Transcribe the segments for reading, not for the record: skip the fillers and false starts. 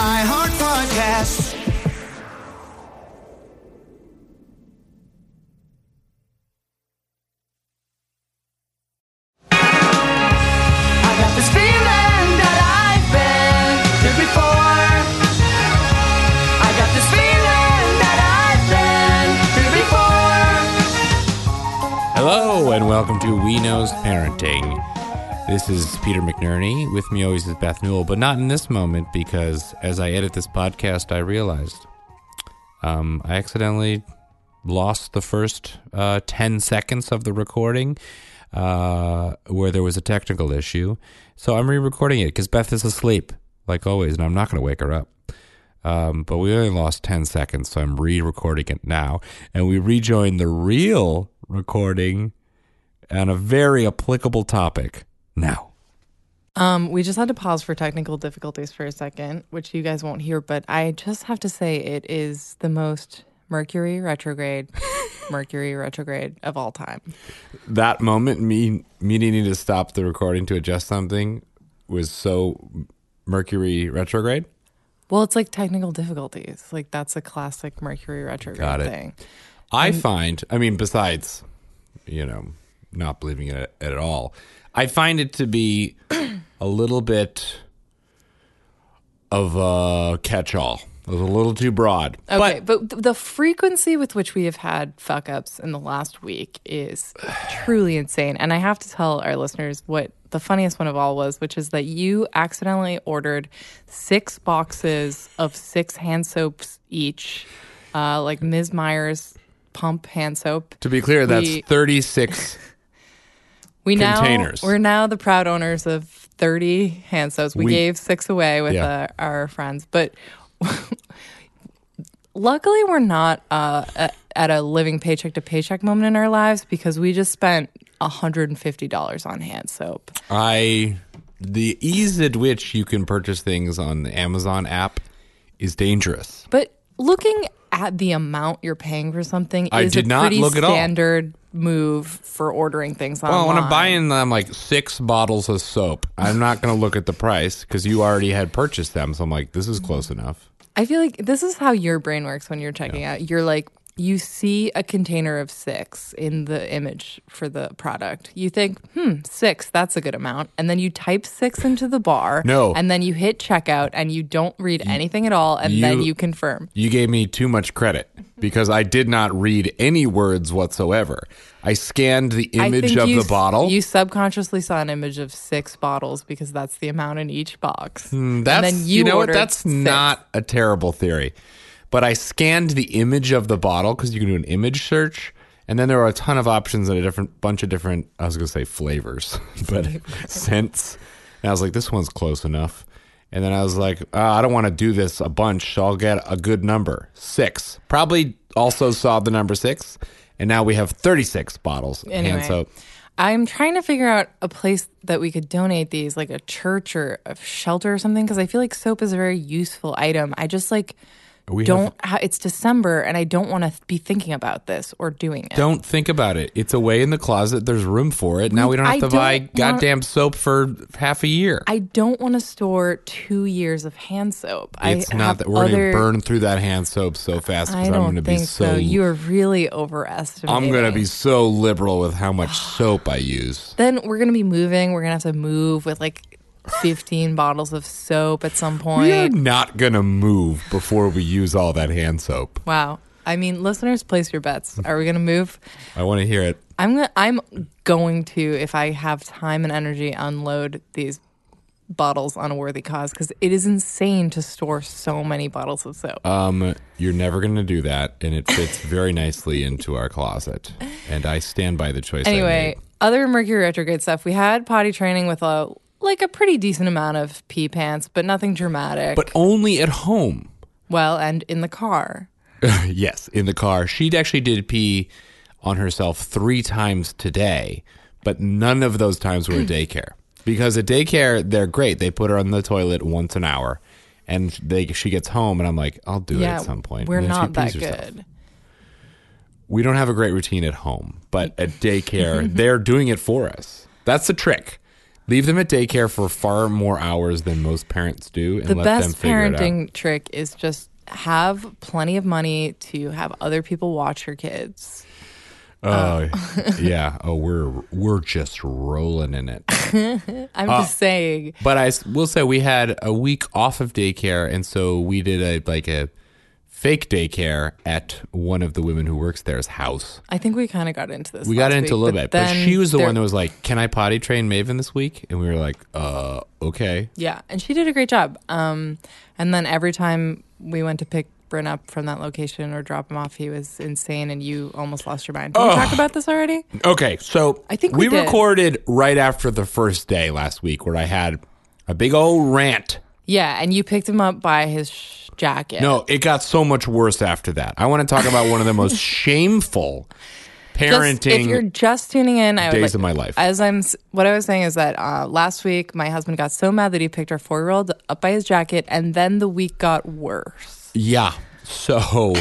iHeart Podcasts. I got this feeling that I've been here before. I got this feeling that I've been here before. Hello and welcome to We Knows Parenting. This is Peter McNerney. With me always is Beth Newell, but not in this moment because as I edit this podcast, I realized I accidentally lost the first 10 seconds of the recording where there was a technical issue. So I'm re-recording it because Beth is asleep, like always, and I'm not going to wake her up. But we only lost 10 seconds, so I'm re-recording it now. And we rejoin the real recording on a very applicable topic now. We just had to pause for technical difficulties for a second, which you guys won't hear, but I just have to say it is the most Mercury retrograde of all time. That moment, me needing to stop the recording to adjust something was so Mercury retrograde. Well, it's like technical difficulties. Like that's a classic Mercury retrograde thing. I find, besides, not believing it at all, I find it to be a little bit of a catch-all. It was a little too broad. Okay, but the frequency with which we have had fuck-ups in the last week is truly insane. And I have to tell our listeners what the funniest one of all was, which is that you accidentally ordered 6 boxes of 6 hand soaps each, like Ms. Meyer's pump hand soap. To be clear, that's 36 containers. We're now the proud owners of 30 hand soaps. We gave 6 away with our friends, but luckily we're not at a living paycheck to paycheck moment in our lives because we just spent $150 on hand soap. The ease at which you can purchase things on the Amazon app is dangerous. But looking at the amount you're paying for something is a pretty standard move for ordering things online. Well, when I'm buying them like 6 bottles of soap, I'm not going to look at the price because you already had purchased them. So I'm like, this is close enough. I feel like this is how your brain works when you're checking out. You're like, you see a container of 6 in the image for the product. You think, 6, that's a good amount. And then you type 6 into the bar. No. And then you hit checkout and you don't read anything at all. And then you confirm. You gave me too much credit because I did not read any words whatsoever. I scanned the image of the bottle. You subconsciously saw an image of 6 bottles because that's the amount in each box. And then you know what? That's 6. Not a terrible theory. But I scanned the image of the bottle because you can do an image search. And then there were a ton of options and a bunch of different, I was going to say flavors, but scents. And I was like, this one's close enough. And then I was like, I don't want to do this a bunch, so I'll get a good number. 6. Probably also saw the number 6. And now we have 36 bottles of hand soap. I'm trying to figure out a place that we could donate these, like a church or a shelter or something, because I feel like soap is a very useful item. I just it's December and I don't want to be thinking about this or doing it. Don't think about it. It's away in the closet. There's room for it. Now we don't have to buy goddamn soap for half a year. I don't want to store 2 years of hand soap. It's not that we're going to burn through that hand soap so fast because I'm going to be so. You are really overestimating. I'm going to be so liberal with how much soap I use. Then we're going to be moving. We're going to have to move with 15 bottles of soap at some point. We're not going to move before we use all that hand soap. Wow. Listeners, place your bets. Are we going to move? I want to hear it. I'm going to, if I have time and energy, unload these bottles on a worthy cause because it is insane to store so many bottles of soap. You're never going to do that, and it fits very nicely into our closet. And I stand by the choice I made. Other Mercury retrograde stuff. We had potty training with a pretty decent amount of pee pants, but nothing dramatic. But only at home. Well, and in the car. Yes, in the car. She actually did pee on herself 3 times today, but none of those times were at daycare. Because at daycare, they're great. They put her on the toilet once an hour, and she gets home, and I'm like, I'll do it at some point. We're not that good. We don't have a great routine at home, but at daycare, they're doing it for us. That's the trick. Leave them at daycare for far more hours than most parents do, and The let them best figure it out. parenting trick is just have plenty of money to have other people watch your kids. Oh, yeah. Oh, we're just rolling in it. I'm just saying. But I will say we had a week off of daycare, and so we did a fake daycare at one of the women who works there's house. I think we kind of got into this. We got into a little bit, but she was the there- one that was like, "Can I potty train Maven this week?" And we were like, okay." Yeah, and she did a great job. And then every time we went to pick Bryn up from that location or drop him off, he was insane, and you almost lost your mind. Did we talk about this already? Okay, so I think we did. recorded right after the first day last week, where I had a big old rant. Yeah, and you picked him up by his jacket. No, it got so much worse after that. I want to talk about one of the most shameful parenting If you're just tuning in, I would days of my life. What I was saying is that last week my husband got so mad that he picked our 4-year-old up by his jacket, and then the week got worse. Yeah. So,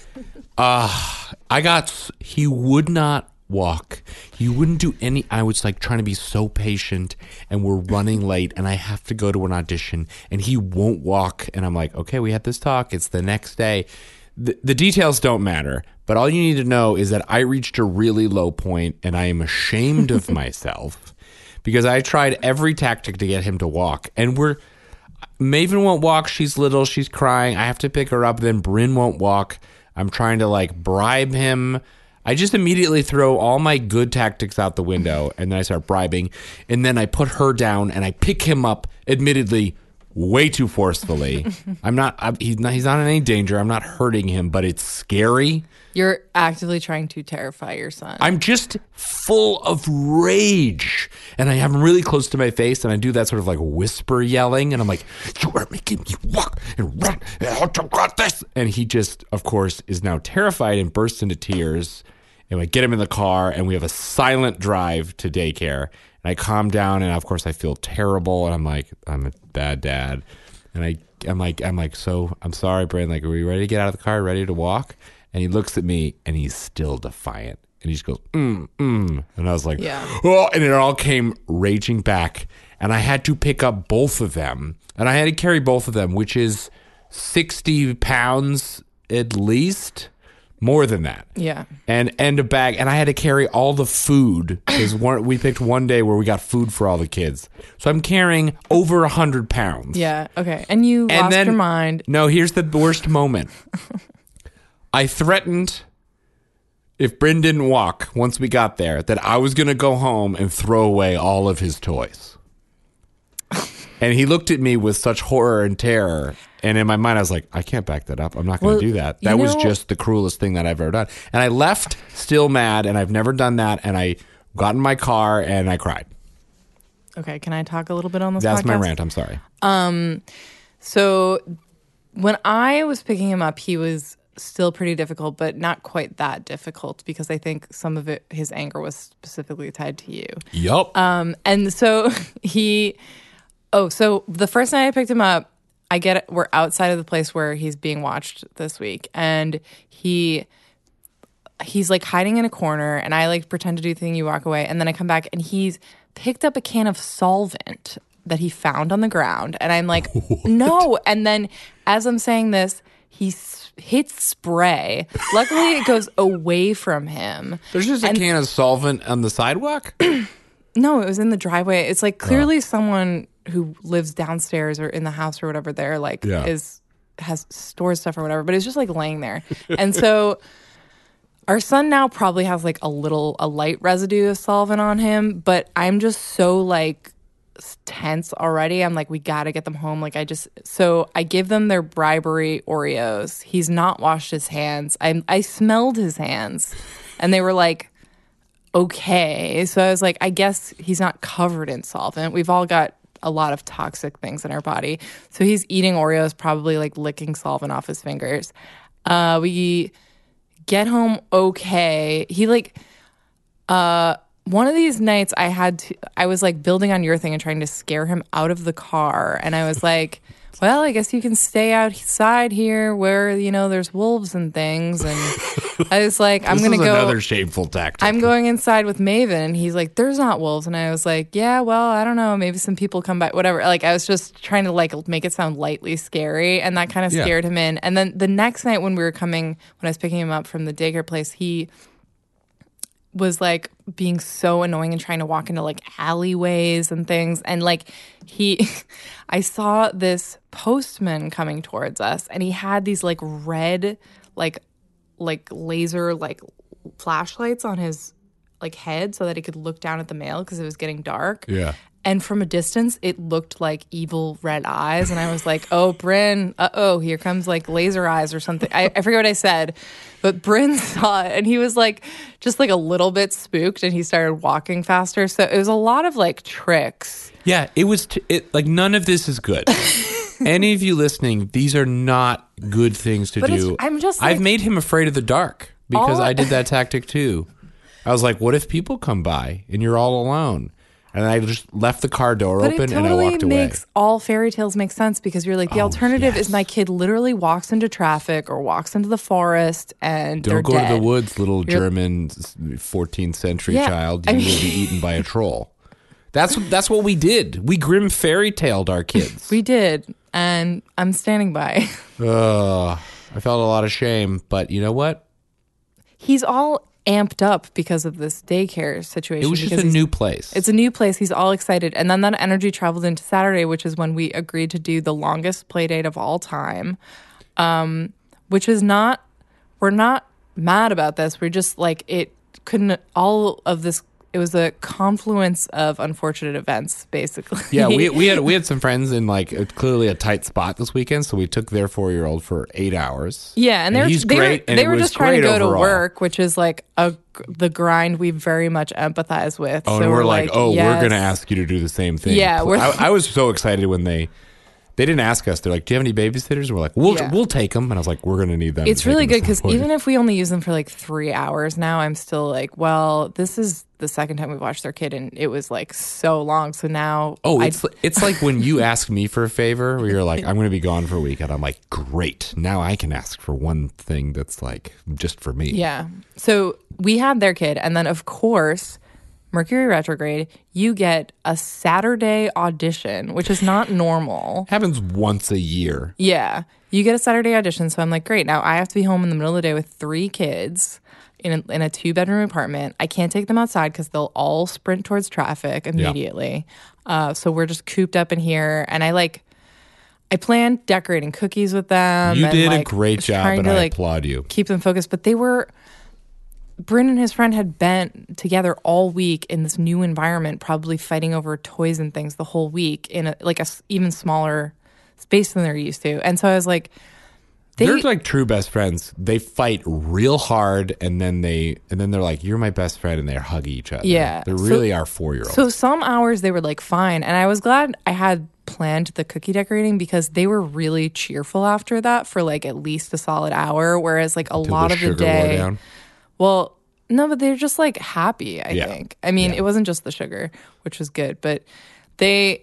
he would not walk. He wouldn't do any. I was like trying to be so patient, and we're running late, and I have to go to an audition, and he won't walk. And I'm like, okay, we had this talk. It's the next day. The details don't matter, but all you need to know is that I reached a really low point, and I am ashamed of myself because I tried every tactic to get him to walk, and Maven won't walk. She's little. She's crying. I have to pick her up. Then Bryn won't walk. I'm trying to bribe him. I just immediately throw all my good tactics out the window, and then I start bribing. And then I put her down, and I pick him up, admittedly, way too forcefully. He's not in any danger. I'm not hurting him, but it's scary. You're actively trying to terrify your son. I'm just full of rage, and I have him really close to my face, and I do that sort of whisper yelling, and I'm like, "You are making me walk and run, and I don't got this." And he just, of course, is now terrified and bursts into tears. And I get him in the car, and we have a silent drive to daycare. And I calm down, and of course I feel terrible, and I'm like, I'm a bad dad. And I'm like, so I'm sorry, Bryn. Are we ready to get out of the car, ready to walk? And he looks at me, and he's still defiant. And he just goes, And I was like, Yeah. Oh, and it all came raging back. And I had to pick up both of them. And I had to carry both of them, which is 60 pounds at least. More than that. Yeah. And a bag. And I had to carry all the food because we picked one day where we got food for all the kids. So I'm carrying over 100 pounds. Yeah. Okay. And you lost your mind. No, here's the worst moment. I threatened, if Bryn didn't walk once we got there, that I was going to go home and throw away all of his toys. And he looked at me with such horror and terror. And in my mind, I was like, I can't back that up. I'm not going to do that. That was just the cruelest thing that I've ever done. And I left still mad, and I've never done that. And I got in my car, and I cried. Okay. Can I talk a little bit on this That's podcast? my rant. I'm sorry. So when I was picking him up, he was still pretty difficult, but not quite that difficult because I think some of his anger was specifically tied to you. Yup. And so so the first night I picked him up, we're outside of the place where he's being watched this week, and he's hiding in a corner, and I pretend to do the thing, you walk away, and then I come back and he's picked up a can of solvent that he found on the ground, and I'm like, no. And then as I'm saying this, he hits spray. Luckily, it goes away from him. There's just a can of solvent on the sidewalk? No, it was in the driveway. It's clearly someone who lives downstairs or in the house or whatever there has stored stuff or whatever, but it's just laying there. And so our son now probably has a light residue of solvent on him, but I'm just so tense already. I'm like, we got to get them home. So I give them their bribery Oreos. He's not washed his hands. I smelled his hands, and they were like, okay. So I was like, I guess he's not covered in solvent. We've all got a lot of toxic things in our body. So he's eating Oreos, probably licking solvent off his fingers. We get home okay. He one of these nights I was like building on your thing and trying to scare him out of the car. And I was like, well, I guess you can stay outside here where, there's wolves and things. And I was like, I'm going to go. Another shameful tactic. I'm going inside with Maven. And he's like, there's not wolves. And I was like, yeah, well, I don't know. Maybe some people come by, whatever. Like, I was just trying to like make it sound lightly scary. And that kind of scared him in. And then the next night when I was picking him up from the daycare place, he was like being so annoying and trying to walk into like alleyways and things. And like I saw this postman coming towards us and he had these like red, like laser, like flashlights on his like head so that he could look down at the mail because it was getting dark. Yeah. And from a distance, it looked like evil red eyes. And I was like, oh, Bryn, here comes like laser eyes or something. I forget what I said. But Bryn saw it and he was like, just like a little bit spooked and he started walking faster. So it was a lot of like tricks. Yeah, it was like none of this is good. Any of you listening, these are not good things to do. I've made him afraid of the dark because I did that tactic too. I was like, what if people come by and you're all alone? And I just left the car door open and I walked away. Makes all fairy tales make sense because you're like, the alternative is my kid literally walks into traffic or walks into the forest and don't they're go dead. to the woods, little German 14th century child. You will be eaten by a troll. That's what we did. We grim fairy tailed our kids. We did, and I'm standing by. I felt a lot of shame, but you know what? He's all amped up because of this daycare situation. It was just a new place. It's a new place. He's all excited. And then that energy traveled into Saturday, which is when we agreed to do the longest play date of all time, which is not, we're not mad about this. We're just like, it was a confluence of unfortunate events, basically. Yeah, we had some friends in like clearly a tight spot this weekend, so we took their 4-year-old for 8 hours. Yeah, and they were just trying to go to work, which is like the grind we very much empathize with. Oh, so and we're like, yes. We're going to ask you to do the same thing. Yeah, I was so excited when they didn't ask us. They're like, do you have any babysitters? And we're like, we'll take them. And I was like, we're going to need them. It's really good because even if we only use them for like 3 hours now, I'm still like, well, this is the second time we've watched their kid and it was like so long. So now. Oh, it's like when you ask me for a favor where you're like, I'm going to be gone for a week. And I'm like, great. Now I can ask for one thing that's like just for me. Yeah. So we had their kid. And then, of course, Mercury retrograde, you get a Saturday audition, which is not normal. Happens once a year. Yeah. You get a Saturday audition. So I'm like, great. Now I have to be home in the middle of the day with 3 kids in a 2-bedroom apartment. I can't take them outside because they'll all sprint towards traffic immediately. Yeah. So we're just cooped up in here. And I planned decorating cookies with them. You did a great job and I applaud you. Keep them focused. But Bryn and his friend had been together all week in this new environment, probably fighting over toys and things the whole week in a even smaller space than they're used to. And so I was like, they're like true best friends. They fight real hard, and then they're like, "You're my best friend," and they hug each other. Yeah, they really are 4-year-olds. So some hours they were like fine, and I was glad I had planned the cookie decorating because they were really cheerful after that for like at least a solid hour. Whereas like a lot of the day. Well, no, but they're just like happy, I think. I mean, it wasn't just the sugar, which was good, but they,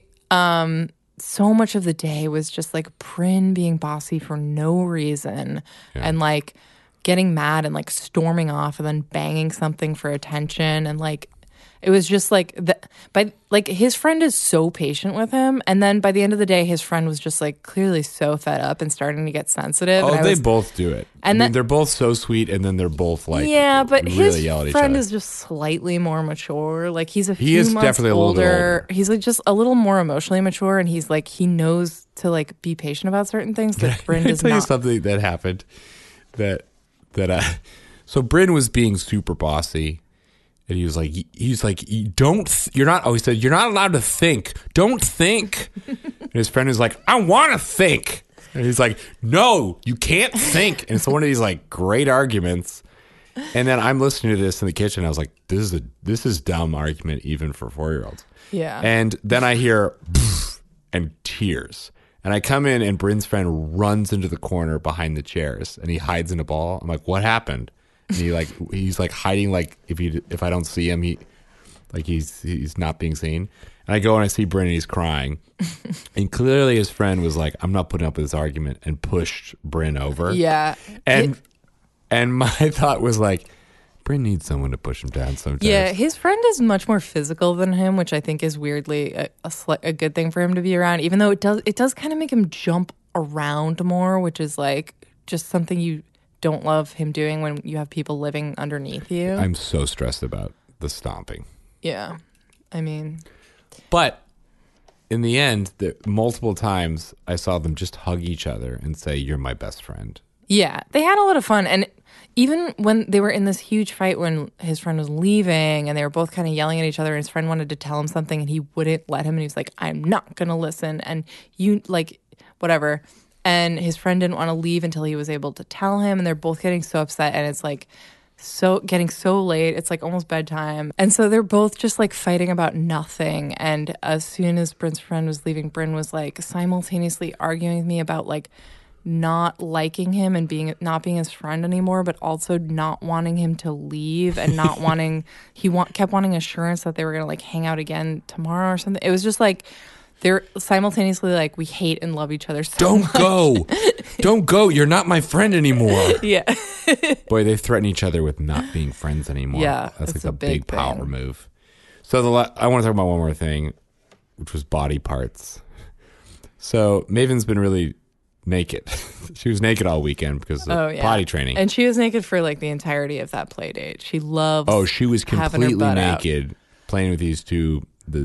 so much of the day was just like Bryn being bossy for no reason and like getting mad and like storming off and then banging something for attention. And like, it was just like, his friend is so patient with him. And then by the end of the day, his friend was just like clearly so fed up and starting to get sensitive. Oh, they both do it. And they're both so sweet. And then they're both like, but really his yell at each friend other. is just slightly more mature. Like he is months definitely older. A little bit older. He's like just a little more emotionally mature. And he's like, he knows to like be patient about certain things that Bryn does not. Can I tell you something that happened so Bryn was being super bossy. And he was like, he said, you're not allowed to think. Don't think. And his friend was like, I want to think. And he's like, no, you can't think. And it's one of these like great arguments. And then I'm listening to this in the kitchen. I was like, this is dumb argument even for 4-year-olds. Yeah. And then I hear and tears. And I come in and Bryn's friend runs into the corner behind the chairs and he hides in a ball. I'm like, what happened? And he's like hiding, like if I don't see him, like he's not being seen. And I go and I see Bryn and he's crying. And clearly his friend was like, I'm not putting up with this argument, and pushed Bryn over. Yeah. And my thought was like, Bryn needs someone to push him down sometimes. Yeah, his friend is much more physical than him, which I think is weirdly a good thing for him to be around, even though it does kind of make him jump around more, which is like just something you don't love him doing when you have people living underneath you. I'm so stressed about the stomping. Yeah. I mean... But in the end, multiple times I saw them just hug each other and say, "You're my best friend." Yeah, they had a lot of fun. And even when they were in this huge fight when his friend was leaving and they were both kind of yelling at each other, and his friend wanted to tell him something and he wouldn't let him, and he was like, "I'm not going to listen." And you, like, whatever. And his friend didn't want to leave until he was able to tell him, and they're both getting so upset, and it's like getting so late. It's like almost bedtime. And so they're both just like fighting about nothing. And as soon as Bryn's friend was leaving, Bryn was like simultaneously arguing with me about like not liking him and not being his friend anymore, but also not wanting him to leave and not wanting, kept wanting assurance that they were going to like hang out again tomorrow or something. It was just like, they're simultaneously like, we hate and love each other so much. Don't go. You're not my friend anymore. Yeah. Boy, they threaten each other with not being friends anymore. Yeah, That's it's like a big thing. power move. So I want to talk about one more thing, which was body parts. So Maven's been really naked. She was naked all weekend because of potty training. And she was naked for like the entirety of that play date. She loves she was having her completely butt out. naked playing with these the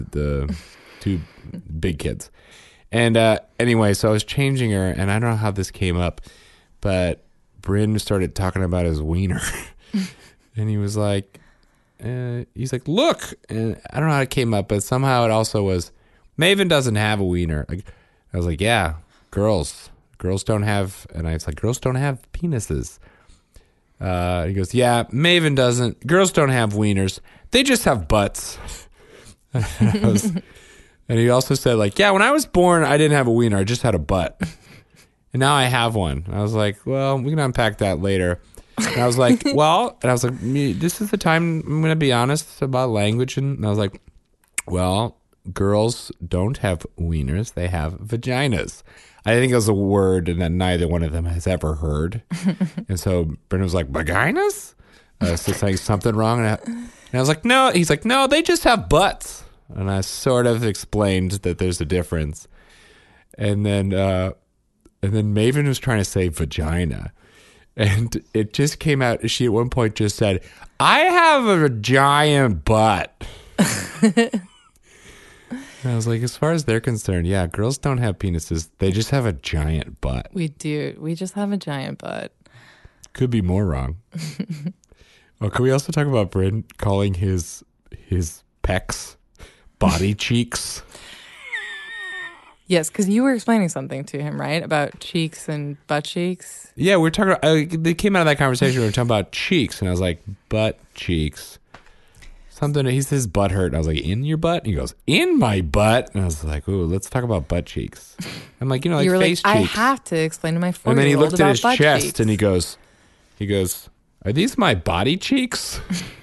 two big kids. And anyway, so I was changing her, and I don't know how this came up, but Bryn started talking about his wiener. And he was like, look. And I don't know how it came up, but somehow it also was, Maven doesn't have a wiener. Like, I was like, yeah, girls don't have, and I was like, girls don't have penises. He goes, yeah, Maven doesn't. Girls don't have wieners. They just have butts. And he also said, like, yeah, when I was born, I didn't have a wiener. I just had a butt. And now I have one. I was like, well, we can unpack that later. And I was like, this is the time I'm going to be honest about language. And I was like, well, girls don't have wieners. They have vaginas. I think it was a word that neither one of them has ever heard. And so Brendan was like, vaginas? So saying something wrong. And I was like, no. He's like, no, they just have butts. And I sort of explained that there's a difference. And then Maven was trying to say vagina. And it just came out. She at one point just said, I have a giant butt. And I was like, as far as they're concerned, yeah, girls don't have penises. They just have a giant butt. We do. We just have a giant butt. Could be more wrong. Oh, can we also talk about Bryn calling his pecs body cheeks? Yes, because you were explaining something to him, right? About cheeks and butt cheeks. Yeah, we're talking about, they came out of that conversation, we were talking about cheeks, and I was like, butt cheeks. Something, he says butt hurt, and I was like, in your butt? And he goes, in my butt? And I was like, ooh, let's talk about butt cheeks. I'm like, like you were face like, cheeks. I have to explain to my 4-year-old And then he looked at about his butt chest, cheeks. and he goes, are these my body cheeks?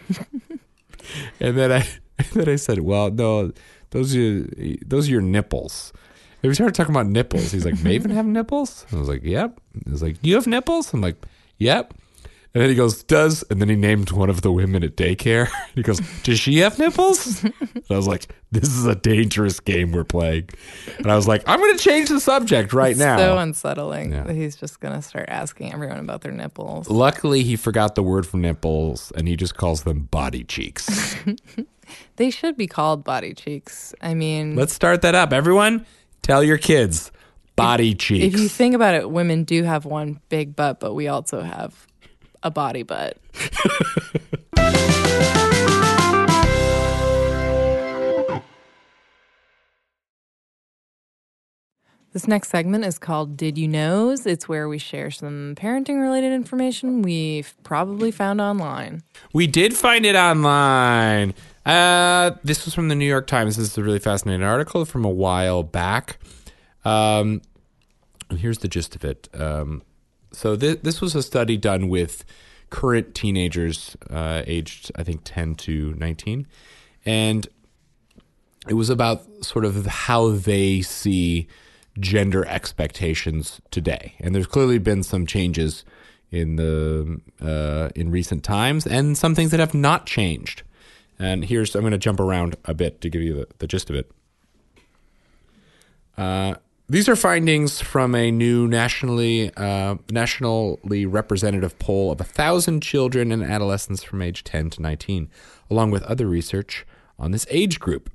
and then I said, well, no, those are your nipples. And we started talking about nipples. He's like, Maven have nipples? I was like, yep. He was like, you have nipples? I'm like, yep. And then he goes, and then he named one of the women at daycare. He goes, does she have nipples? And I was like, this is a dangerous game we're playing. And I was like, I'm going to change the subject right now. So unsettling. Yeah. That he's just going to start asking everyone about their nipples. Luckily, he forgot the word for nipples, and he just calls them body cheeks. They should be called body cheeks. I mean, Let's start that up. Everyone, tell your kids, body cheeks. if you think about it, women do have one big butt, but we also have a body butt. This next segment is called Did You Knows? It's where we share some parenting related information we've probably found online. We did find it online. This was from the New York Times. This is a really fascinating article from a while back. And here's the gist of it. So this was a study done with current teenagers aged, I think, 10 to 19. And it was about sort of how they see gender expectations today. And there's clearly been some changes in recent times, and some things that have not changed. And I'm going to jump around a bit to give you the gist of it. These are findings from a new nationally representative poll of 1,000 children and adolescents from age 10 to 19, along with other research on this age group.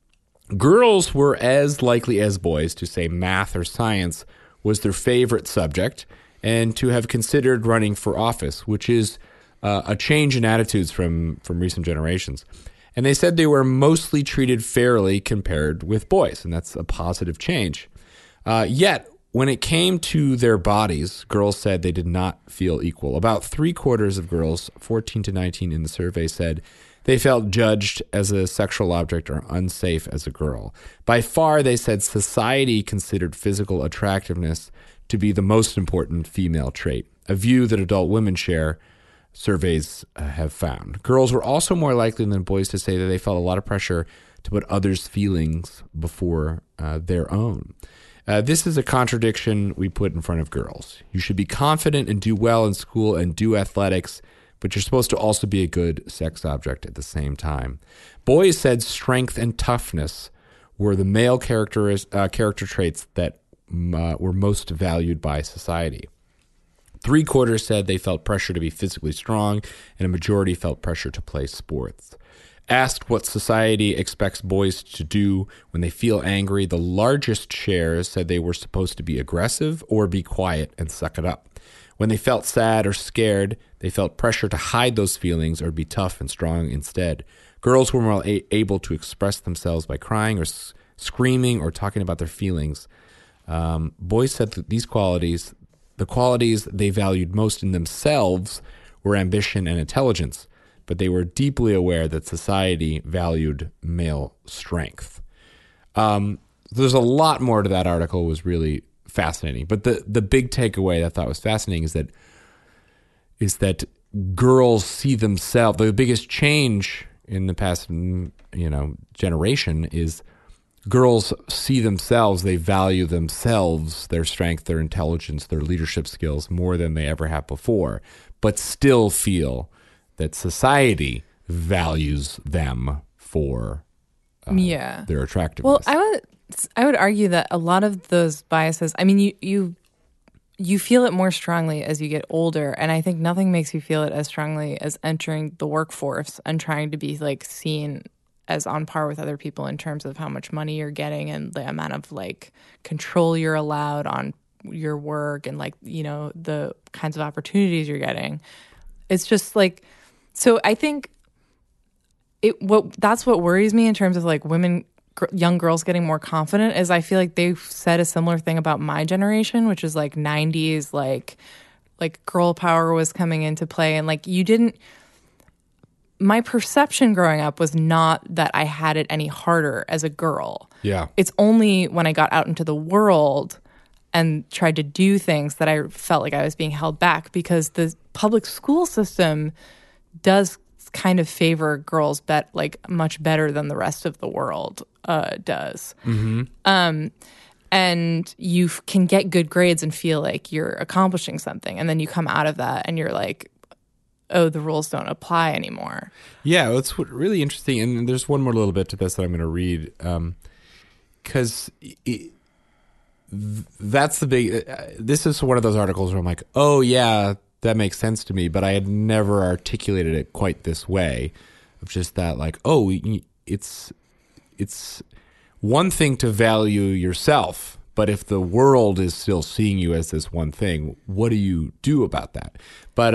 Girls were as likely as boys to say math or science was their favorite subject and to have considered running for office, which is a change in attitudes from recent generations. And they said they were mostly treated fairly compared with boys, and that's a positive change. Yet, when it came to their bodies, girls said they did not feel equal. About 3/4 of girls, 14 to 19 in the survey, said they felt judged as a sexual object or unsafe as a girl. By far, they said society considered physical attractiveness to be the most important female trait, a view that adult women share, surveys have found. Girls were also more likely than boys to say that they felt a lot of pressure to put others' feelings before their own. This is a contradiction we put in front of girls. You should be confident and do well in school and do athletics, but you're supposed to also be a good sex object at the same time. Boys said strength and toughness were the male character traits that were most valued by society. 3/4 said they felt pressure to be physically strong, and a majority felt pressure to play sports. Asked what society expects boys to do when they feel angry, the largest shares said they were supposed to be aggressive or be quiet and suck it up. When they felt sad or scared, they felt pressure to hide those feelings or be tough and strong instead. Girls were more able to express themselves by crying or screaming or talking about their feelings. Boys said that these qualities, the qualities they valued most in themselves, were ambition and intelligence, but they were deeply aware that society valued male strength. There's a lot more to that article. It was really fascinating. But the big takeaway I thought was fascinating is that girls see themselves. The biggest change in the past, generation is girls see themselves. They value themselves, their strength, their intelligence, their leadership skills more than they ever have before, but still feel that society values them for their attractiveness. Well, I would argue that a lot of those biases, I mean, you feel it more strongly as you get older, and I think nothing makes you feel it as strongly as entering the workforce and trying to be like seen as on par with other people in terms of how much money you're getting and the amount of like control you're allowed on your work and the kinds of opportunities you're getting. It's just like, so I think that's what worries me in terms of like young girls getting more confident is I feel like they've said a similar thing about my generation, which is like 90s, like girl power was coming into play. And like my perception growing up was not that I had it any harder as a girl. Yeah. It's only when I got out into the world and tried to do things that I felt like I was being held back, because the public school system does kind of favor girls much better than the rest of the world does. Mm-hmm. And you can get good grades and feel like you're accomplishing something, and then you come out of that and you're like, oh, the rules don't apply anymore. Yeah, it's really interesting. And there's one more little bit to this that I'm going to read, because that's the big. This is one of those articles where I'm like, oh yeah, that makes sense to me, but I had never articulated it quite this way. Of just that, like, oh, it's one thing to value yourself, but if the world is still seeing you as this one thing, what do you do about that? But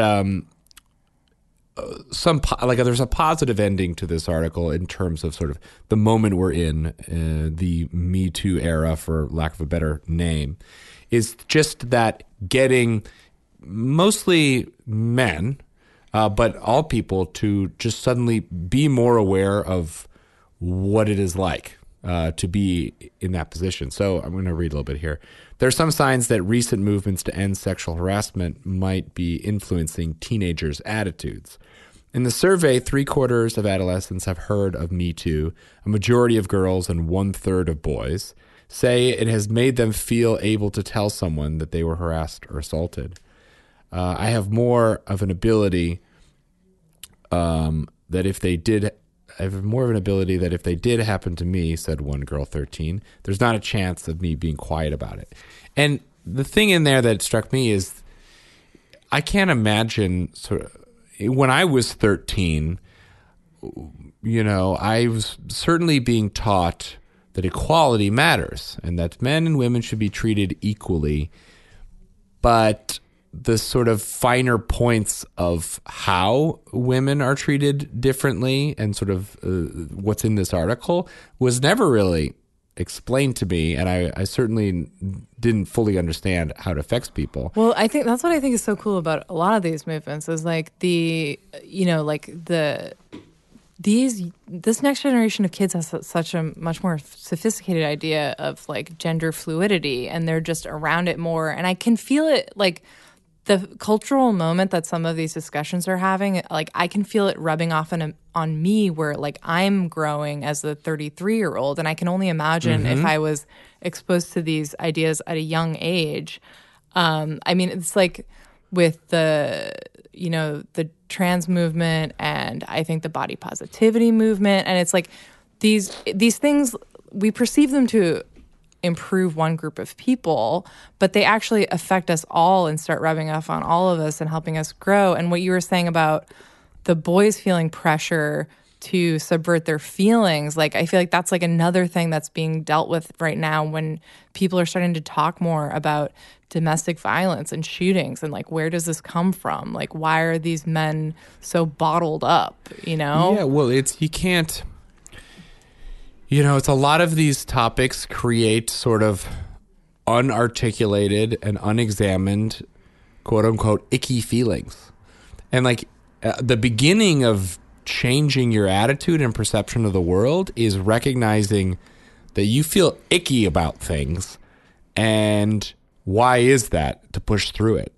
there's a positive ending to this article in terms of sort of the moment we're in, the Me Too era, for lack of a better name, is just that getting mostly men, but all people, to just suddenly be more aware of what it is like to be in that position. So I'm going to read a little bit here. There are some signs that recent movements to end sexual harassment might be influencing teenagers' attitudes. In the survey, 3/4 of adolescents have heard of Me Too. A majority of girls and 1/3 of boys say it has made them feel able to tell someone that they were harassed or assaulted. I have more of an ability that if they did happen to me, said one girl, 13, there's not a chance of me being quiet about it. And the thing in there that struck me is I can't imagine when I was 13, I was certainly being taught that equality matters and that men and women should be treated equally. But the sort of finer points of how women are treated differently and sort of what's in this article was never really explained to me, and I certainly didn't fully understand how it affects people. Well, I think that's what I think is so cool about a lot of these movements is like this next generation of kids has such a much more sophisticated idea of like gender fluidity, and they're just around it more. And I can feel it like the cultural moment that some of these discussions are having, like I can feel it rubbing off on me where like I'm growing as a 33-year-old, and I can only imagine if I was exposed to these ideas at a young age. I mean, it's like with the trans movement and I think the body positivity movement, and it's like these things, we perceive them to improve one group of people, but they actually affect us all and start rubbing off on all of us and helping us grow. And what you were saying about the boys feeling pressure to subvert their feelings, like I feel like that's like another thing that's being dealt with right now when people are starting to talk more about domestic violence and shootings and like where does this come from? Like why are these men so bottled up, Yeah, well, it's a lot of these topics create sort of unarticulated and unexamined, quote unquote, icky feelings. And like the beginning of changing your attitude and perception of the world is recognizing that you feel icky about things. And why is that, to push through it?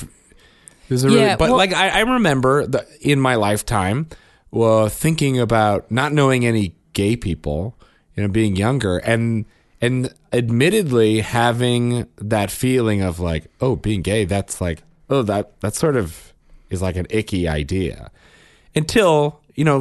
I remember in my lifetime thinking about not knowing any gay people, being younger and admittedly having that feeling of like, oh, being gay, that's like, oh, that sort of is like an icky idea. Until,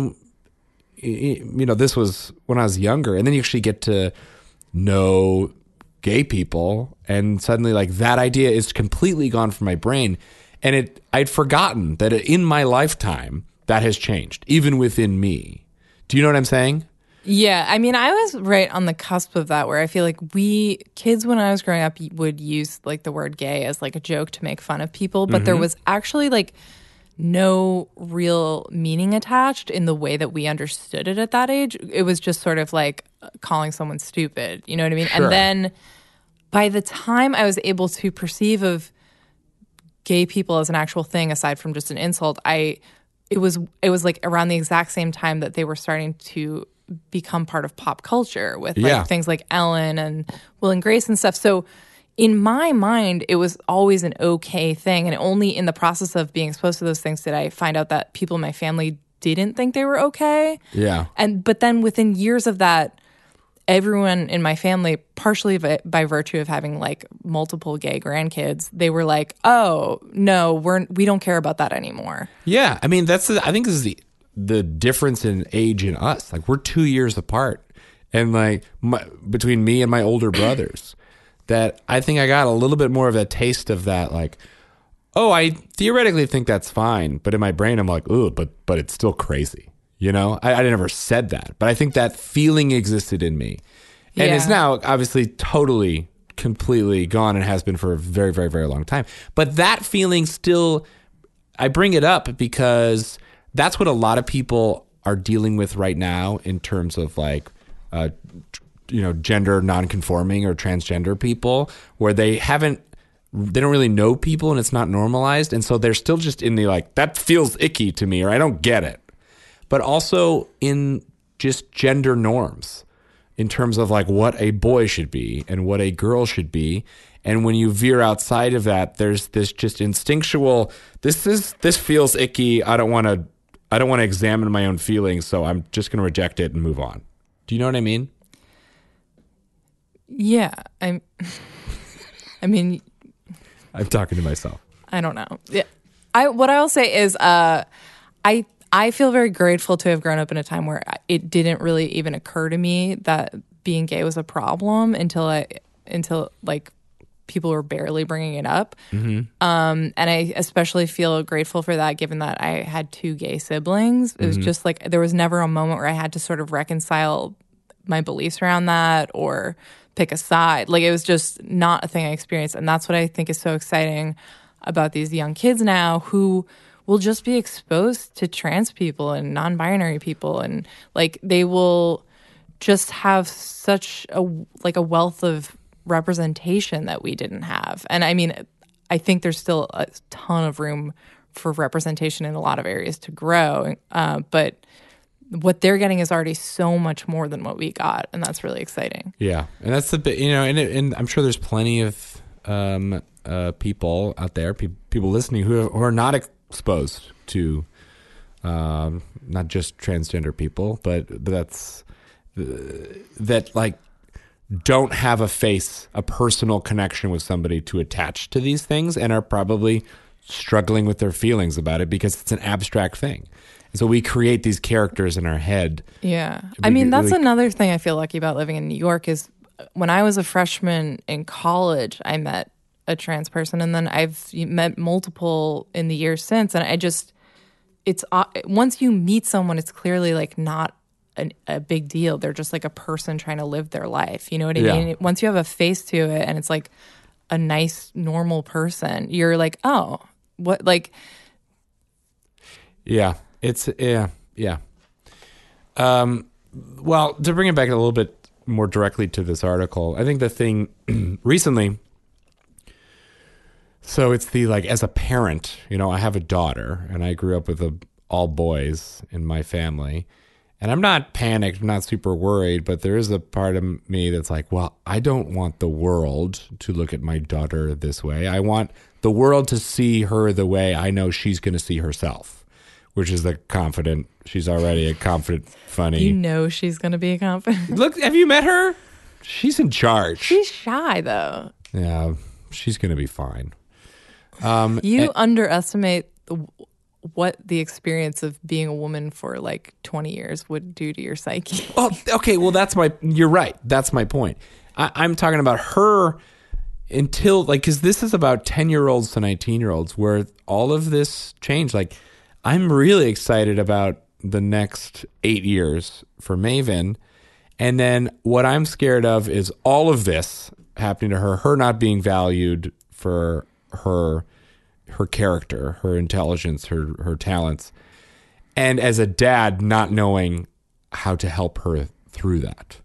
this was when I was younger, and then you actually get to know gay people, and suddenly like that idea is completely gone from my brain. And I'd forgotten that in my lifetime that has changed, even within me. Do you know what I'm saying? Yeah, I mean, I was right on the cusp of that where I feel like kids when I was growing up would use like the word gay as like a joke to make fun of people, but there was actually like no real meaning attached in the way that we understood it at that age. It was just sort of like calling someone stupid, you know what I mean? Sure. And then by the time I was able to perceive of gay people as an actual thing aside from just an insult, it was like around the exact same time that they were starting to become part of pop culture with like things like Ellen and Will and Grace and stuff. So in my mind, it was always an okay thing. And only in the process of being exposed to those things did I find out that people in my family didn't think they were okay. Yeah. But then within years of that, everyone in my family, partially by virtue of having like multiple gay grandkids, they were like, oh, no, we don't care about that anymore. Yeah. I mean, I think this is the difference in age in us. Like we're 2 years apart, and like between me and my older brothers, that I think I got a little bit more of a taste of that. Like, oh, I theoretically think that's fine, but in my brain I'm like, ooh, but it's still crazy. I never said that, but I think that feeling existed in me, and is now obviously totally, completely gone, and has been for a very, very, very long time. But that feeling still, I bring it up because that's what a lot of people are dealing with right now in terms of like, gender nonconforming or transgender people, where they don't really know people and it's not normalized. And so they're still just in the like, that feels icky to me, or I don't get it. But also in just gender norms in terms of like what a boy should be and what a girl should be. And when you veer outside of that, there's this just instinctual, this feels icky. I don't want I don't want to examine my own feelings, so I'm just going to reject it and move on. Do you know what I mean? Yeah, I mean, I'm talking to myself. I don't know. Yeah, what I'll say is, I feel very grateful to have grown up in a time where it didn't really even occur to me that being gay was a problem until like people were barely bringing it up. And I especially feel grateful for that, given that I had 2 gay siblings. It was just like there was never a moment where I had to sort of reconcile my beliefs around that or pick a side. Like it was just not a thing I experienced. And that's what I think is so exciting about these young kids now who will just be exposed to trans people and non-binary people, and like they will just have such a wealth of representation that we didn't have. And I mean, I think there's still a ton of room for representation in a lot of areas to grow, but what they're getting is already so much more than what we got, and that's really exciting. Yeah, and that's the bit, and I'm sure there's plenty of people out there, people listening who are not exposed to not just transgender people, but that like don't have a personal connection with somebody to attach to these things, and are probably struggling with their feelings about it because it's an abstract thing. And so we create these characters in our head. Yeah. I mean, that's another thing I feel lucky about living in New York is when I was a freshman in college, I met a trans person, and then I've met multiple in the years since. And it's once you meet someone, it's clearly like not a big deal. They're just like a person trying to live their life. You know what I mean? Once you have a face to it and it's like a nice, normal person, you're like, oh, what, like. Yeah. It's, yeah. Well, to bring it back a little bit more directly to this article, I think the thing recently, so it's the, like, as a parent, I have a daughter, and I grew up with all boys in my family, and I'm not panicked, I'm not super worried, but there is a part of me that's like, well, I don't want the world to look at my daughter this way. I want the world to see her the way I know she's going to see herself, which is she's already a confident, funny. She's going to be a confident. Look, have you met her? She's in charge. She's shy, though. Yeah, she's going to be fine. You underestimate what the experience of being a woman for like 20 years would do to your psyche. Well, okay, well, you're right. That's my point. I'm talking about her until, like, because this is about 10-year-olds to 19-year-olds where all of this changed. Like, I'm really excited about the next 8 years for Maven. And then what I'm scared of is all of this happening to her not being valued for her character, her intelligence, her talents. And as a dad, not knowing how to help her through that.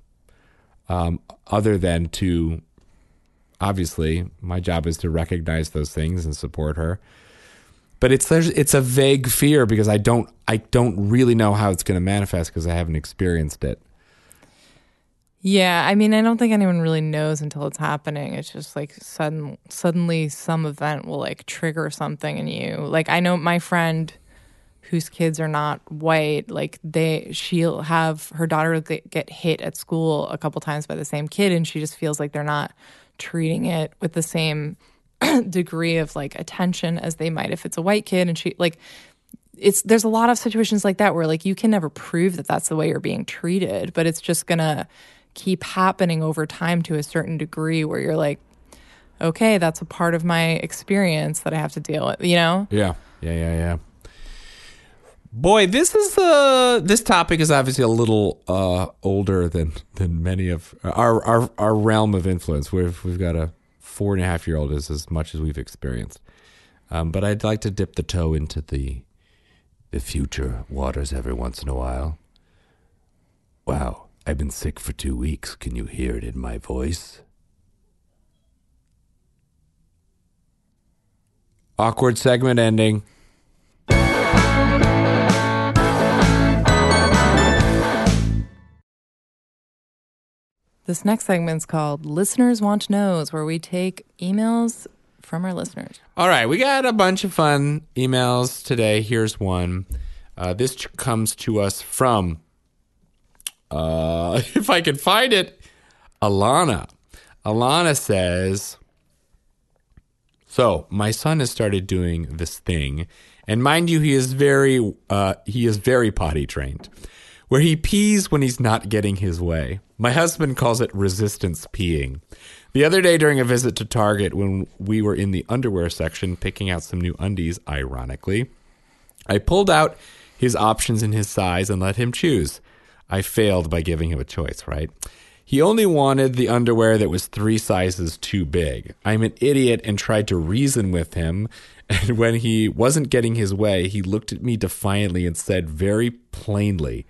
Other than to, obviously, my job is to recognize those things and support her. But it's a vague fear because I don't really know how it's going to manifest because I haven't experienced it. Yeah, I mean, I don't think anyone really knows until it's happening. It's just like suddenly some event will like trigger something in you. Like I know my friend whose kids are not white, like she'll have her daughter get hit at school a couple times by the same kid, and she just feels like they're not treating it with the same degree of like attention as they might if it's a white kid. And she like there's a lot of situations like that where like you can never prove that that's the way you're being treated, but it's just gonna keep happening over time to a certain degree where you're like, okay, that's a part of my experience that I have to deal with, Yeah. Boy, this topic is obviously a little older than many of our realm of influence. We've got a 4.5-year-old is as much as we've experienced. But I'd like to dip the toe into the future waters every once in a while. Wow, I've been sick for 2 weeks. Can you hear it in my voice? Awkward segment ending. This next segment's called Listeners Want Knows, where we take emails from our listeners. All right, we got a bunch of fun emails today. Here's one. This comes to us from, if I can find it, Alana. Alana says, so my son has started doing this thing, and mind you, he is very potty trained, where he pees when he's not getting his way. My husband calls it resistance peeing. The other day during a visit to Target, when we were in the underwear section picking out some new undies, ironically, I pulled out his options in his size and let him choose. I failed by giving him a choice, right? He only wanted the underwear that was 3 sizes too big. I'm an idiot and tried to reason with him. And when he wasn't getting his way, he looked at me defiantly and said very plainly,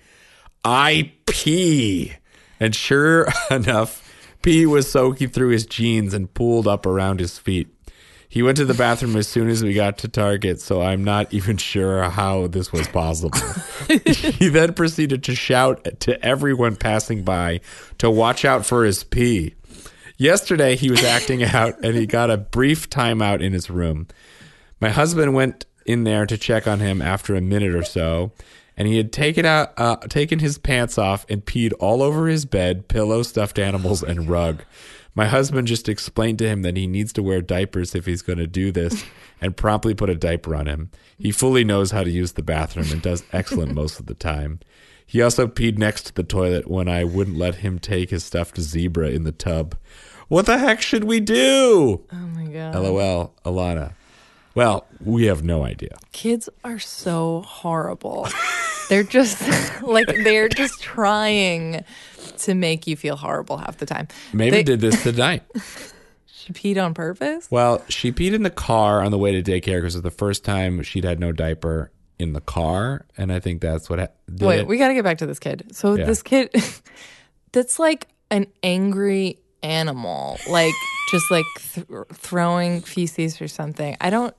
I pee. And sure enough, pee was soaking through his jeans and pooled up around his feet. He went to the bathroom as soon as we got to Target, so I'm not even sure how this was possible. He then proceeded to shout to everyone passing by to watch out for his pee. Yesterday, he was acting out, and he got a brief timeout in his room. My husband went in there to check on him after a minute or so, and he had taken his pants off and peed all over his bed, pillow, stuffed animals, and rug. My husband just explained to him that he needs to wear diapers if he's going to do this and promptly put a diaper on him. He fully knows how to use the bathroom and does excellent most of the time. He also peed next to the toilet when I wouldn't let him take his stuffed zebra in the tub. What the heck should we do? Oh my God. LOL, Alana. Well, we have no idea. Kids are so horrible. They're just they're just trying to make you feel horrible half the time. Maybe did this tonight. She peed on purpose? Well, she peed in the car on the way to daycare because it was the first time she'd had no diaper in the car. And I think that's what did Wait, it. we got to get back to this kid. So this kid, that's like an angry animal, like just like throwing feces or something. I don't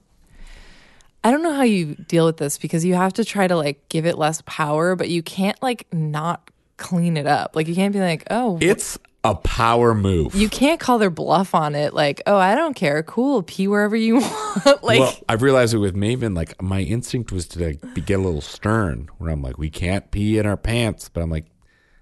know how you deal with this because you have to try to like give it less power, but you can't like not clean it up. Like you can't be like, oh, it's a power move. You can't call their bluff on it. Like, oh, I don't care. Cool, pee wherever you want. Like, well, I've realized it with Maven. Like my instinct was to get a little stern, where I'm like, we can't pee in our pants, but I'm like,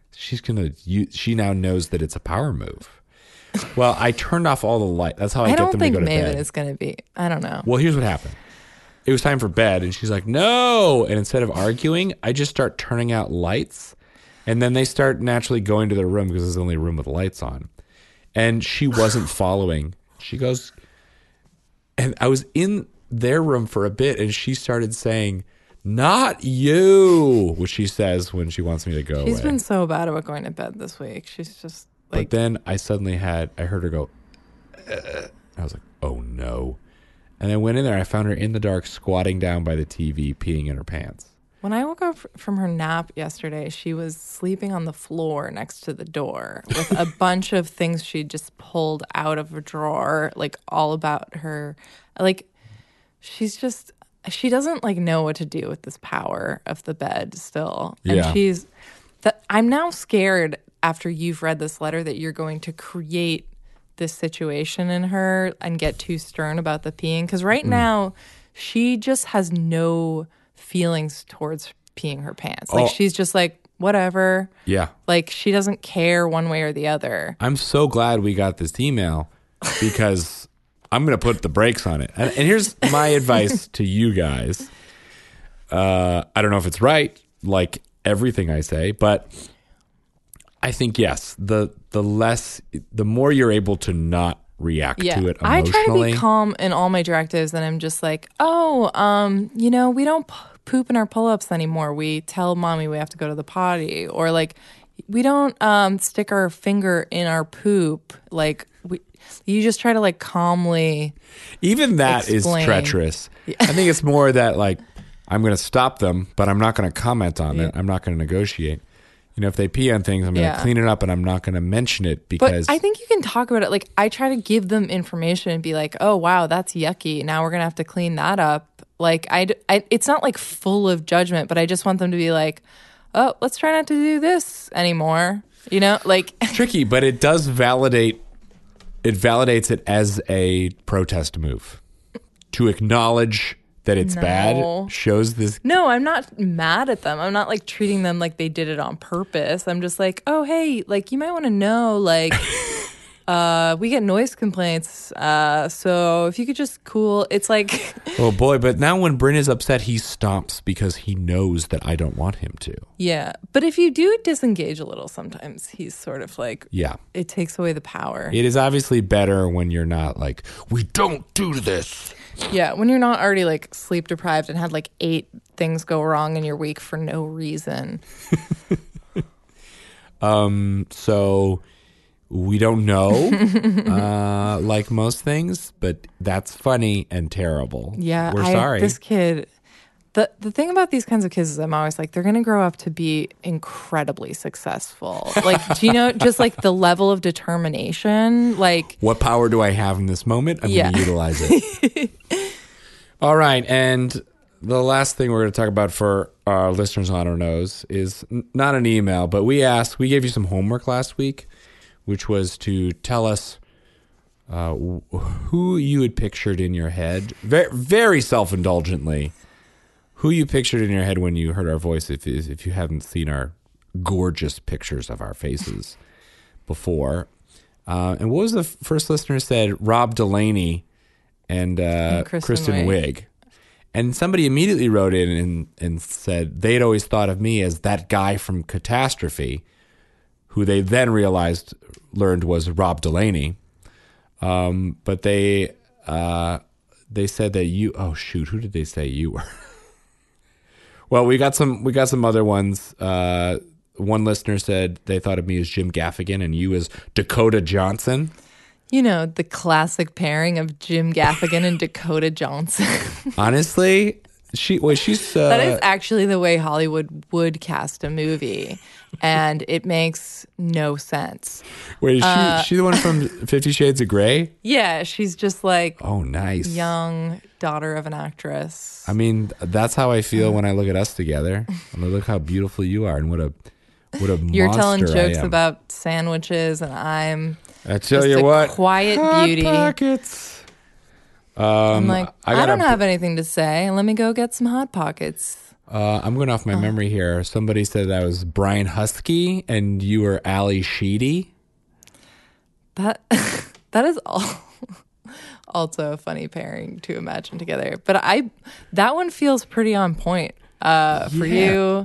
she now knows that it's a power move. Well, I turned off all the light. That's how I get them to go to bed. I don't think Maven is going to be. I don't know. Well, here's what happened. It was time for bed, and she's like, no. And instead of arguing, I just start turning out lights. And then they start naturally going to their room because it's the only room with lights on. And she wasn't following. She goes, and I was in their room for a bit, and she started saying, not you, which she says when she wants me to go away. She's been so bad about going to bed this week. She's just like... But then I heard her go, I was like, oh no. And I went in there. I found her in the dark, squatting down by the TV, peeing in her pants. When I woke up from her nap yesterday, she was sleeping on the floor next to the door with a bunch of things she just pulled out of a drawer, like all about her. Like, she doesn't like know what to do with this power of the bed still. And I'm now scared after you've read this letter that you're going to create this situation in her and get too stern about the peeing. Because right now, she just has no feelings towards peeing her pants. Like she's just like, whatever. Yeah. Like she doesn't care one way or the other. I'm so glad we got this email because I'm going to put the brakes on it. And here's my advice to you guys. I don't know if it's right, like everything I say, but I think, yes, the more you're able to not react to it emotionally. I try to be calm in all my directives, and I'm just like, we don't poop in our pull-ups anymore. We tell mommy we have to go to the potty, or like we don't stick our finger in our poop. Like you just try to like calmly. Even that explain. Is treacherous. Yeah. I think it's more that like I'm going to stop them, but I'm not going to comment on it. I'm not going to negotiate. You know, if they pee on things, I'm going to clean it up, and I'm not going to mention it because... But I think you can talk about it. Like, I try to give them information and be like, oh, wow, that's yucky. Now we're going to have to clean that up. Like, it's not like full of judgment, but I just want them to be like, oh, let's try not to do this anymore. You know, like... Tricky, but it does validate... It validates it as a protest move to acknowledge that it's No. bad shows this. No, I'm not mad at them. I'm not like treating them like they did it on purpose. I'm just like, oh, hey, like you might want to know, like, we get noise complaints. So if you could just cool, it's like, Oh boy, but now when Bryn is upset, he stomps because he knows that I don't want him to. yeah. But if you do disengage a little, sometimes he's sort of like, Yeah. it takes away the power. It is obviously better when you're not like, we don't do this. Yeah, when you're not already like sleep deprived and had like 8 things go wrong in your week for no reason. So we don't know, like most things, but that's funny and terrible. Yeah, We're sorry. This kid, the thing about these kinds of kids is I'm always like, they're going to grow up to be incredibly successful. Like, do you know, just like the level of determination, like, What power do I have in this moment? I'm going to utilize it. All right. And the last thing we're going to talk about for our listeners on our nose is not an email, but we gave you some homework last week, which was to tell us who you had pictured in your head, very, very self-indulgently, who you pictured in your head when you heard our voice, if you haven't seen our gorgeous pictures of our faces before. And what was the first listener said? Rob Delaney and Kristen Wiig. And somebody immediately wrote in and said they'd always thought of me as that guy from Catastrophe, who they then learned was Rob Delaney. But they said that you, oh shoot, who did they say you were? Well, we got some other ones. One listener said they thought of me as Jim Gaffigan and you as Dakota Johnson. you know, the classic pairing of Jim Gaffigan and Dakota Johnson. Honestly, she's That is actually the way Hollywood would cast a movie, and it makes no sense. Wait, is she the one from 50 Shades of Grey? Yeah, she's just like Oh, nice. young daughter of an actress. I mean, that's how I feel when I look at us together. I mean, look how beautiful you are, and what a You're telling monster I jokes am. about sandwiches, and I'm I tell just you a what, quiet Hot beauty. Pockets. I'm like, I gotta don't have anything to say. Let me go get some Hot Pockets. I'm going off my memory here. Somebody said that was Brian Husky, and you were Ali Sheedy. That is all. Also a funny pairing to imagine together. But that one feels pretty on point for you.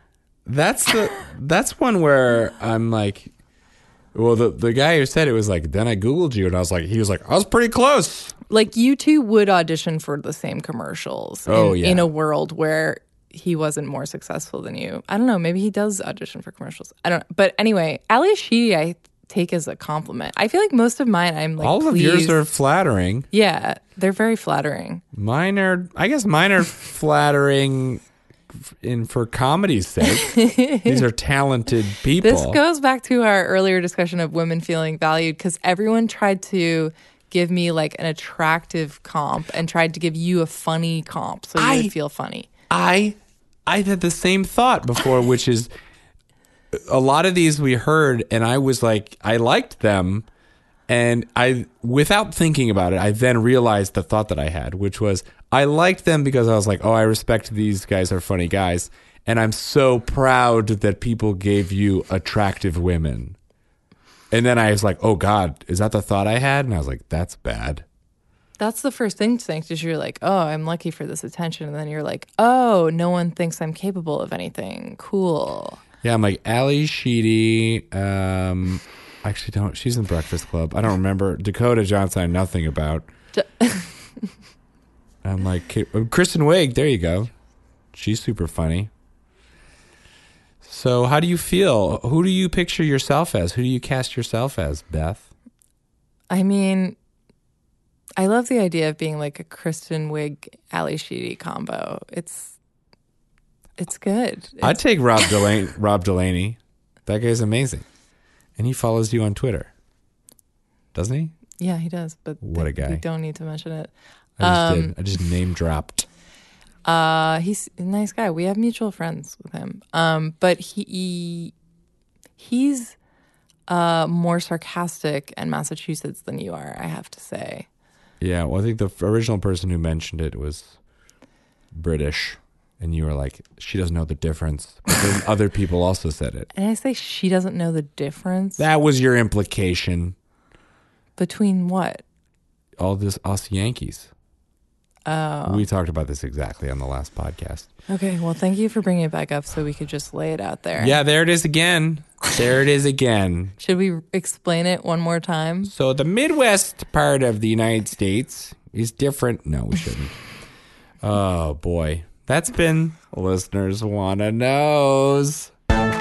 That's one where I'm like, well, the guy who said it was like, then I Googled you, and he was like, I was pretty close. Like, you two would audition for the same commercials in a world where he wasn't more successful than you. I don't know. Maybe he does audition for commercials. I don't know. But anyway, Ali Sheedy, I take as a compliment. I feel like most of mine, I'm like, All of yours are flattering. Yeah, they're very flattering. Mine are flattering for comedy's sake. These are talented people. This goes back to our earlier discussion of women feeling valued, because everyone tried to give me like an attractive comp and tried to give you a funny comp so you would feel funny. I had the same thought before, which is a lot of these we heard, and I was like, I liked them, and without thinking about it, I then realized the thought that I had, which was I liked them because I was like, oh, I respect these guys are funny guys, and I'm so proud that people gave you attractive women. And then I was like, oh God, is that the thought I had? And I was like, that's bad. That's the first instinct, is you're like, oh, I'm lucky for this attention. And then you're like, oh, no one thinks I'm capable of anything. Cool. Yeah, I'm like, Ali Sheedy. Actually, don't. She's in Breakfast Club. I don't remember. Dakota Johnson, I know nothing about. I'm like, Kristen Wiig. There you go. She's super funny. So how do you feel? Who do you picture yourself as? Who do you cast yourself as, Beth? I mean, I love the idea of being like a Kristen Wiig, Ali Sheedy combo. It's good. I'd take Rob Delaney. That guy's amazing. And he follows you on Twitter. Doesn't he? Yeah, he does. But What a guy. We don't need to mention it. I just did. I just name dropped. He's a nice guy. We have mutual friends with him. But he's more sarcastic in Massachusetts than you are, I have to say. Yeah, well, I think the original person who mentioned it was British. And you were like, she doesn't know the difference. But then other people also said it. And I say she doesn't know the difference That was your implication. between what? All this us Yankees. Oh. We talked about this exactly on the last podcast. Okay, well, thank you for bringing it back up so we could just lay it out there. Yeah, there it is again. There it is again. Should we explain it one more time? So the Midwest part of the United States is different. No, we shouldn't. Oh, boy. That's been Listeners Wanna Knows.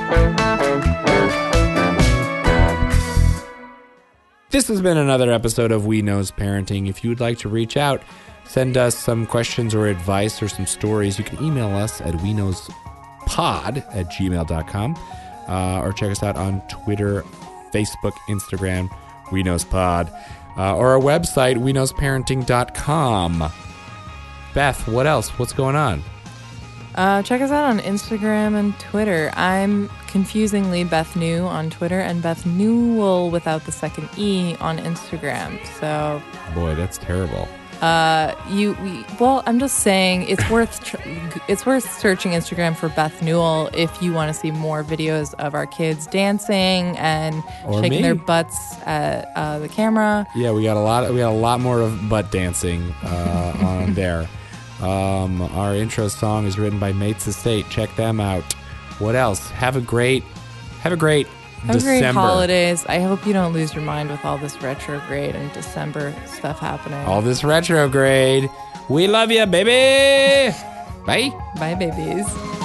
This has been another episode of We Knows Parenting. If you would like to reach out, send us some questions or advice or some stories, you can email us at weknowspod@gmail.com or check us out on Twitter, Facebook, Instagram, We Knows Pod, or our website, weknowsparenting.com. Beth, what else? What's going on? Check us out on Instagram and Twitter. I'm confusingly Beth New on Twitter and Beth Newell without the second E on Instagram. So, Boy, that's terrible. well, I'm just saying it's worth searching Instagram for Beth Newell if you want to see more videos of our kids dancing and Or shaking me. their butts at the camera. Yeah, we got a lot more of butt dancing on there. Our intro song is written by Mates Estate. Check them out. What else? Have a great December. Great holidays. I hope you don't lose your mind with all this retrograde and December stuff happening. All this retrograde. We love you, baby. Bye. Bye, babies.